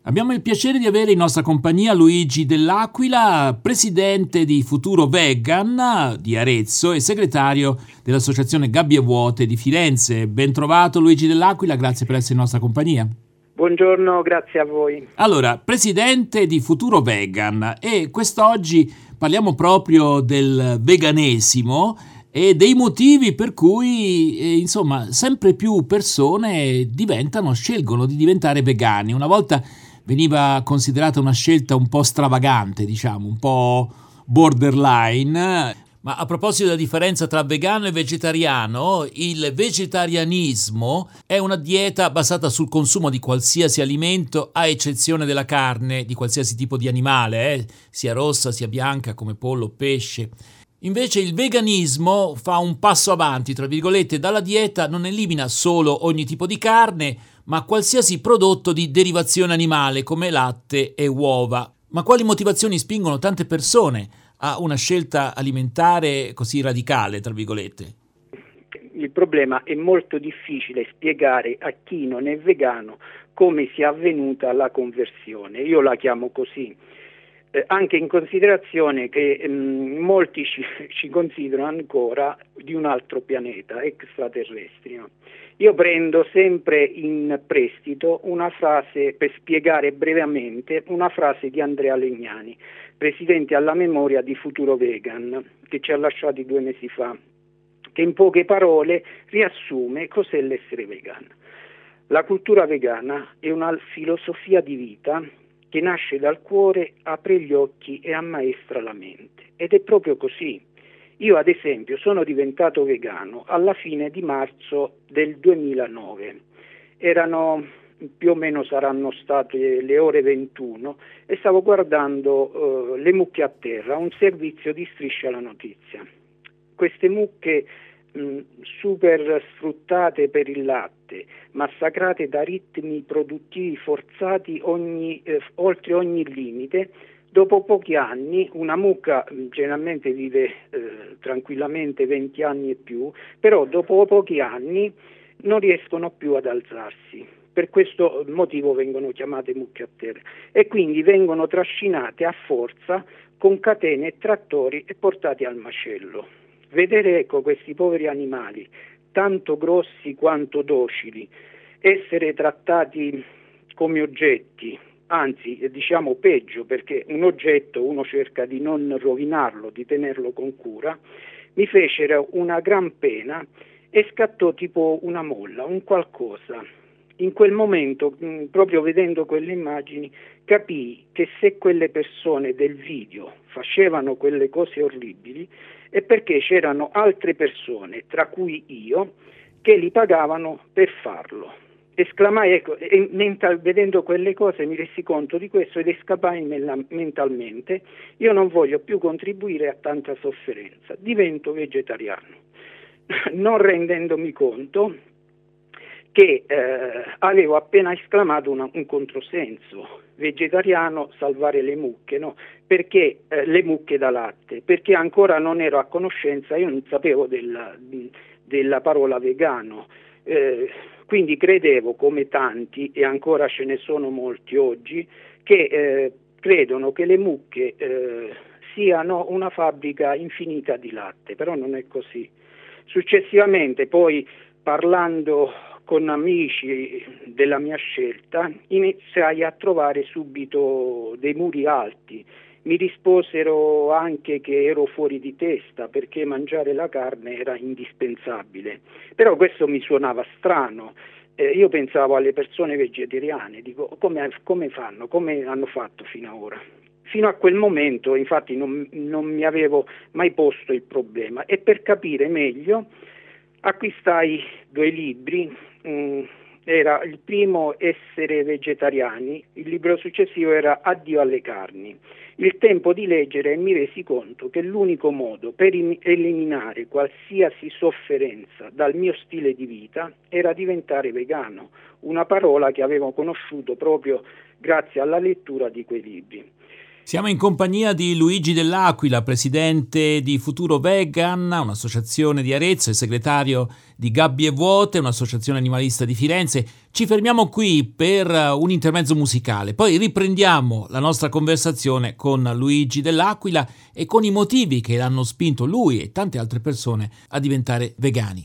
Abbiamo il piacere di avere in nostra compagnia Luigi Dell'Aquila, presidente di Futuro Vegan di Arezzo e segretario dell'associazione Gabbie Vuote di Firenze. Ben trovato Luigi Dell'Aquila, grazie per essere in nostra compagnia. Buongiorno, grazie a voi. Allora, presidente di Futuro Vegan, e quest'oggi parliamo proprio del veganesimo e dei motivi per cui, sempre più persone scelgono di diventare vegani. Una volta veniva considerata una scelta un po' stravagante, un po' borderline. Ma a proposito della differenza tra vegano e vegetariano, il vegetarianismo è una dieta basata sul consumo di qualsiasi alimento, a eccezione della carne di qualsiasi tipo di animale, sia rossa sia bianca, come pollo o pesce. Invece il veganismo fa un passo avanti, tra virgolette, dalla dieta, non elimina solo ogni tipo di carne, ma qualsiasi prodotto di derivazione animale come latte e uova. Ma quali motivazioni spingono tante persone a una scelta alimentare così radicale, tra virgolette? Il problema è molto difficile spiegare a chi non è vegano come sia avvenuta la conversione. Io la chiamo così. Anche in considerazione che molti ci considerano ancora di un altro pianeta, extraterrestri. No? Io prendo sempre in prestito una frase, per spiegare brevemente, una frase di Andrea Legnani, presidente alla memoria di Futuro Vegan, che ci ha lasciati 2 mesi fa, che in poche parole riassume cos'è l'essere vegano. La cultura vegana è una filosofia di vita che nasce dal cuore, apre gli occhi e ammaestra la mente. Ed è proprio così. Io, ad esempio, sono diventato vegano alla fine di marzo del 2009. Più o meno saranno state le ore 21 e stavo guardando le mucche a terra, un servizio di Striscia la Notizia. Queste mucche super sfruttate per il latte, massacrate da ritmi produttivi forzati oltre ogni limite. Dopo pochi anni, una mucca generalmente vive tranquillamente 20 anni e più, però dopo pochi anni non riescono più ad alzarsi. Per questo motivo vengono chiamate mucche a terra e quindi vengono trascinate a forza con catene e trattori e portate al macello. Vedere questi poveri animali, tanto grossi quanto docili, essere trattati come oggetti, anzi diciamo peggio, perché un oggetto uno cerca di non rovinarlo, di tenerlo con cura, mi fecero una gran pena e scattò tipo una molla, un qualcosa. In quel momento, proprio vedendo quelle immagini, capii che se quelle persone del video facevano quelle cose orribili è perché c'erano altre persone, tra cui io, che li pagavano per farlo. Esclamai, vedendo quelle cose mi resi conto di questo ed escapai mentalmente: io non voglio più contribuire a tanta sofferenza, divento vegetariano, non rendendomi conto che avevo appena esclamato un controsenso: vegetariano, salvare le mucche, no? Perché le mucche da latte? Perché ancora non ero a conoscenza, io non sapevo della parola vegano, quindi credevo, come tanti, e ancora ce ne sono molti oggi, che credono che le mucche siano una fabbrica infinita di latte, però non è così. Successivamente, poi, parlando con amici della mia scelta, iniziai a trovare subito dei muri alti. Mi risposero anche che ero fuori di testa perché mangiare la carne era indispensabile. Però questo mi suonava strano. Io pensavo alle persone vegetariane, dico come fanno, come hanno fatto fino ad ora. Fino a quel momento, infatti, non mi avevo mai posto il problema, e per capire meglio acquistai 2 libri. Era il primo Essere vegetariani, il libro successivo era Addio alle carni. Il tempo di leggere e mi resi conto che l'unico modo per eliminare qualsiasi sofferenza dal mio stile di vita era diventare vegano, una parola che avevo conosciuto proprio grazie alla lettura di quei libri. Siamo in compagnia di Luigi Dell'Aquila, presidente di Futuro Vegan, un'associazione di Arezzo, e segretario di Gabbie Vuote, un'associazione animalista di Firenze. Ci fermiamo qui per un intermezzo musicale, poi riprendiamo la nostra conversazione con Luigi Dell'Aquila e con i motivi che l'hanno spinto lui e tante altre persone a diventare vegani.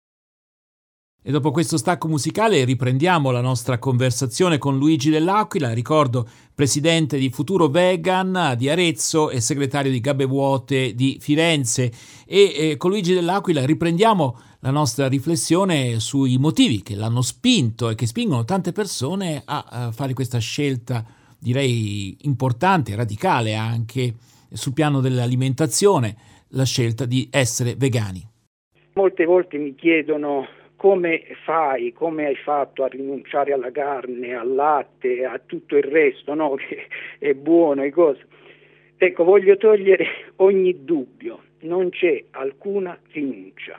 E dopo questo stacco musicale riprendiamo la nostra conversazione con Luigi Dell'Aquila, ricordo presidente di Futuro Vegan di Arezzo e segretario di Gabbie Vuote di Firenze. E con Luigi Dell'Aquila riprendiamo la nostra riflessione sui motivi che l'hanno spinto e che spingono tante persone a fare questa scelta, direi importante, radicale anche sul piano dell'alimentazione, la scelta di essere vegani. Molte volte mi chiedono: come hai fatto a rinunciare alla carne, al latte, a tutto il resto, no? Che è buono e cose. Ecco, voglio togliere ogni dubbio, non c'è alcuna rinuncia.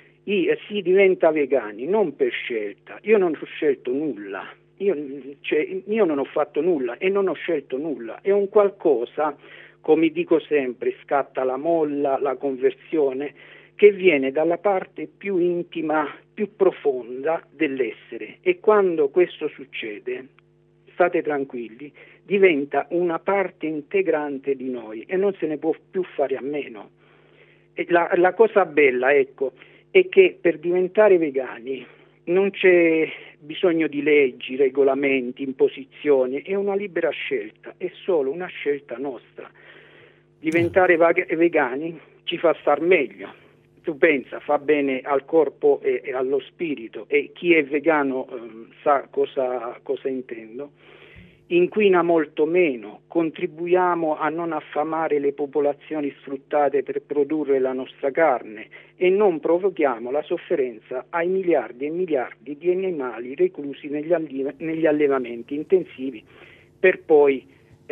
Si diventa vegani non per scelta, io non ho scelto nulla, io non ho fatto nulla e non ho scelto nulla, è un qualcosa, come dico sempre, scatta la molla, la conversione, che viene dalla parte più intima, più profonda dell'essere, e quando questo succede, state tranquilli, diventa una parte integrante di noi e non se ne può più fare a meno. E la cosa bella, ecco, è che per diventare vegani non c'è bisogno di leggi, regolamenti, imposizioni, è una libera scelta, è solo una scelta nostra. Diventare vegani ci fa star meglio. Tu pensa, fa bene al corpo e allo spirito, e chi è vegano sa cosa intendo. Inquina molto meno, contribuiamo a non affamare le popolazioni sfruttate per produrre la nostra carne e non provochiamo la sofferenza ai miliardi e miliardi di animali reclusi negli allevamenti intensivi per poi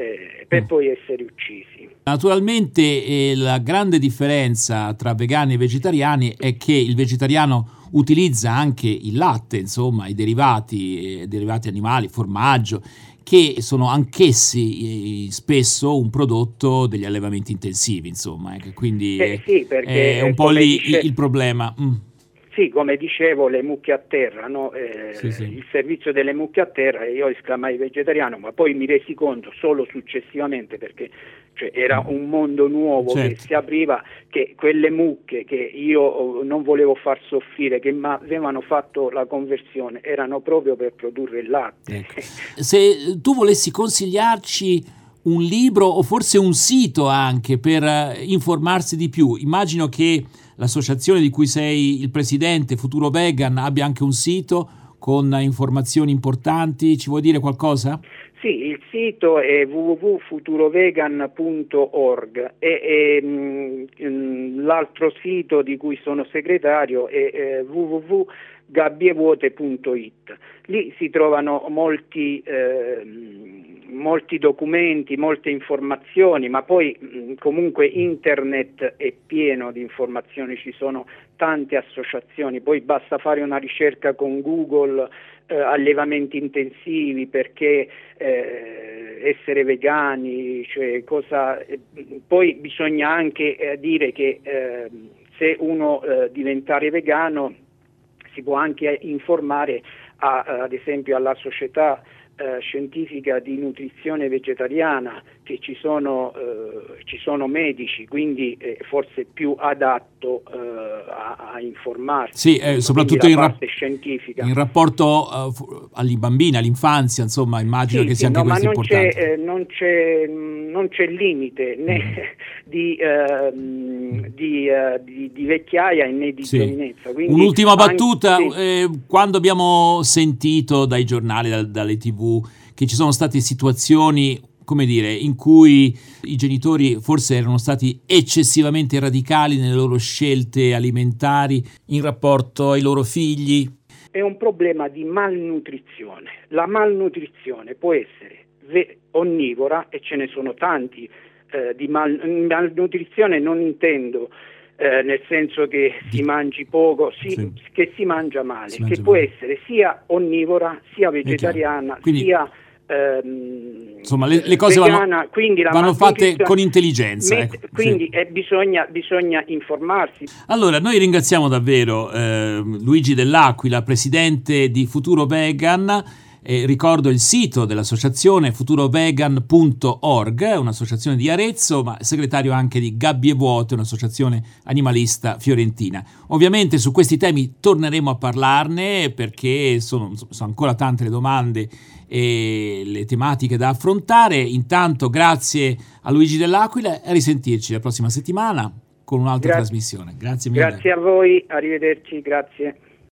essere uccisi. Naturalmente la grande differenza tra vegani e vegetariani è che il vegetariano utilizza anche il latte, insomma, i derivati animali, formaggio, che sono anch'essi spesso un prodotto degli allevamenti intensivi, insomma, quindi sì, è un po' lì il problema. Sì, come dicevo, le mucche a terra, no? Sì. Il servizio delle mucche a terra, e io esclamai vegetariano, ma poi mi resi conto solo successivamente, perché era un mondo nuovo, certo, che si apriva, che quelle mucche che io non volevo far soffrire, che avevano fatto la conversione, erano proprio per produrre il latte. Ecco. Se tu volessi consigliarci un libro o forse un sito anche per informarsi di più, immagino che l'associazione di cui sei il presidente, Futuro Vegan, abbia anche un sito con informazioni importanti. Ci vuoi dire qualcosa? Sì, il sito è www.futurovegan.org e l'altro sito di cui sono segretario è www.gabbievuote.it. Lì si trovano molti documenti, molte informazioni, ma poi comunque internet è pieno di informazioni, ci sono tante associazioni, poi basta fare una ricerca con Google, allevamenti intensivi, perché essere vegani, poi bisogna anche dire che se uno diventare vegano si può anche informare ad esempio alla società scientifica di nutrizione vegetariana, che ci sono medici, quindi forse più adatto a informarsi. Sì, soprattutto in parte scientifica. In rapporto agli bambini, all'infanzia, insomma, immagino che sia anche questo importante. Non c'è limite né di vecchiaia né di giovinezza. Quindi un'ultima battuta, quando abbiamo sentito dai giornali, dalle TV, che ci sono state situazioni, come dire, in cui i genitori forse erano stati eccessivamente radicali nelle loro scelte alimentari in rapporto ai loro figli. È un problema di malnutrizione. La malnutrizione può essere onnivora, e ce ne sono tanti. Di malnutrizione non intendo nel senso che si mangi poco, che si mangia male, può essere sia onnivora, sia vegetariana, quindi sia insomma le cose vegana, vanno fatte con intelligenza. Quindi bisogna informarsi. Allora, noi ringraziamo davvero Luigi Dell'Aquila, presidente di Futuro Vegan. Ricordo il sito dell'associazione futurovegan.org, un'associazione di Arezzo, ma segretario anche di Gabbie Vuote, un'associazione animalista fiorentina. Ovviamente su questi temi torneremo a parlarne, perché sono ancora tante le domande e le tematiche da affrontare. Intanto grazie a Luigi Dell'Aquila e a risentirci la prossima settimana con un'altra trasmissione. Grazie mille. Grazie a voi, arrivederci, grazie.